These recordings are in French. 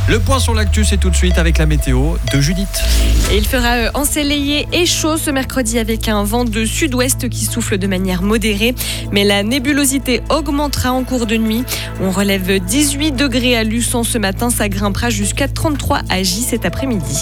Le point sur l'actu, c'est tout de suite avec la météo de Judith. Et il fera ensoleillé et chaud ce mercredi avec un vent de sud-ouest qui souffle de manière modérée. Mais la nébulosité augmentera en cours de nuit. On relève 18 degrés à Luçon ce matin. Ça grimpera jusqu'à 33 à Gy cet après-midi.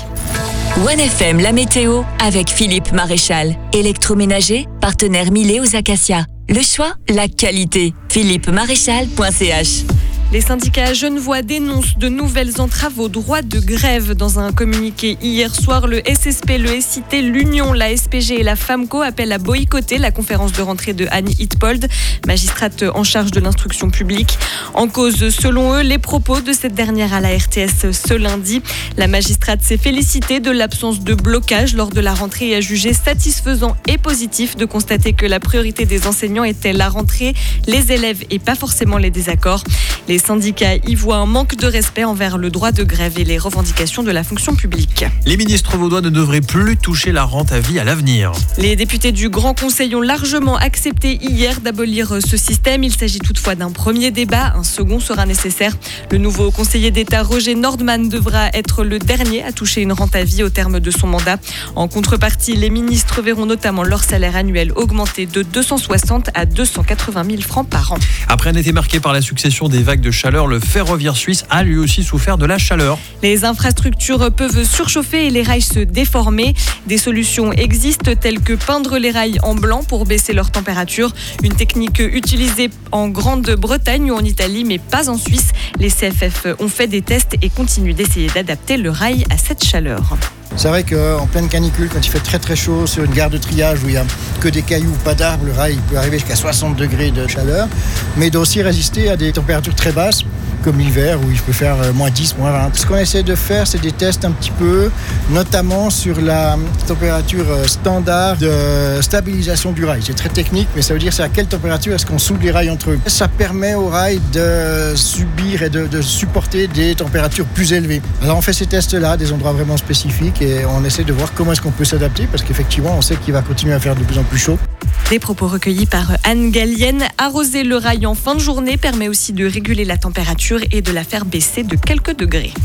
1FM, la météo avec Philippe Maréchal. Électroménager, partenaire Milet aux Acacias. Le choix, la qualité. philippemaréchal.ch. Les syndicats genevois dénoncent de nouvelles entraves au droit de grève. Dans un communiqué hier soir, le SSP, le SIT, l'Union, la SPG et la FAMCO appellent à boycotter la conférence de rentrée de Anne Hitpold, magistrate en charge de l'instruction publique. En cause, selon eux, les propos de cette dernière à la RTS ce lundi. La magistrate s'est félicitée de l'absence de blocage lors de la rentrée et a jugé satisfaisant et positif de constater que la priorité des enseignants était la rentrée, les élèves et pas forcément les désaccords. Les syndicats y voient un manque de respect envers le droit de grève et les revendications de la fonction publique. Les ministres vaudois ne devraient plus toucher la rente à vie à l'avenir. Les députés du Grand Conseil ont largement accepté hier d'abolir ce système. Il s'agit toutefois d'un premier débat. Un second sera nécessaire. Le nouveau conseiller d'État Roger Nordman devra être le dernier à toucher une rente à vie au terme de son mandat. En contrepartie, les ministres verront notamment leur salaire annuel augmenter de 260 à 280 000 francs par an. Après un été marqué par la succession des vagues de chaleur, le ferroviaire suisse a lui aussi souffert de la chaleur. Les infrastructures peuvent surchauffer et les rails se déformer. Des solutions existent telles que peindre les rails en blanc pour baisser leur température. Une technique utilisée en Grande-Bretagne ou en Italie, mais pas en Suisse. Les CFF ont fait des tests et continuent d'essayer d'adapter le rail à cette chaleur. C'est vrai qu'en pleine canicule, quand il fait très très chaud sur une gare de triage où il n'y a que des cailloux, pas d'arbres, le rail peut arriver jusqu'à 60 degrés de chaleur, mais il doit aussi résister à des températures très basses, comme l'hiver où il peut faire moins 10, moins 20. Ce qu'on essaie de faire, c'est des tests un petit peu, notamment sur la température standard de stabilisation du rail. C'est très technique, mais ça veut dire c'est à quelle température est-ce qu'on soude les rails entre eux. Ça permet au rail de subir et de supporter des températures plus élevées. Alors on fait ces tests-là, des endroits vraiment spécifiques, et on essaie de voir comment est-ce qu'on peut s'adapter, parce qu'effectivement, on sait qu'il va continuer à faire de plus en plus chaud. Des propos recueillis par Anne Gallienne. Arroser le rail en fin de journée permet aussi de réguler la température et de la faire baisser de quelques degrés.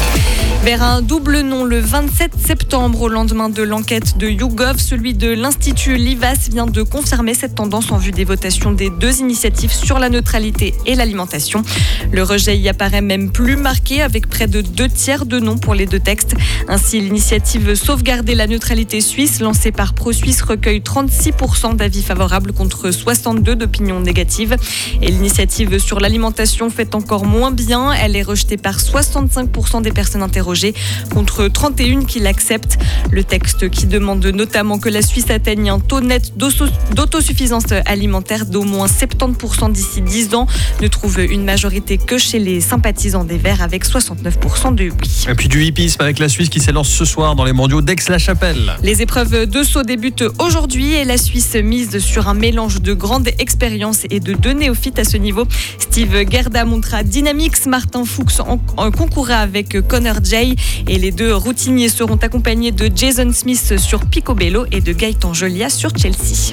Vers un double non le 27 septembre, au lendemain de l'enquête de YouGov, celui de l'Institut Livas vient de confirmer cette tendance en vue des votations des deux initiatives sur la neutralité et l'alimentation. Le rejet y apparaît même plus marqué, avec près de 2/3 de non pour les deux textes. Ainsi, l'initiative Sauvegarder la neutralité suisse, lancée par ProSuisse, recueille 36% d'avis favorables contre 62% d'opinions négatives. Et l'initiative sur l'alimentation fait encore moins bien. Elle est rejetée par 65% des personnes interrogées, contre 31 qui l'acceptent. Le texte, qui demande notamment que la Suisse atteigne un taux net d'autosuffisance alimentaire d'au moins 70% d'ici 10 ans, ne trouve une majorité que chez les sympathisants des Verts, avec 69% de oui. Et puis du hippisme avec la Suisse qui s'élance ce soir dans les mondiaux d'Aix-la-Chapelle. Les épreuves de saut débutent aujourd'hui et la Suisse mise sur un mélange de grande expérience et de deux néophytes à ce niveau. Steve Gerda montera Dynamix, Martin Fuchs concourra avec Connor Jay, et les deux routiniers seront accompagnés de Jason Smith sur Picobello et de Gaëtan Jolia sur Chelsea.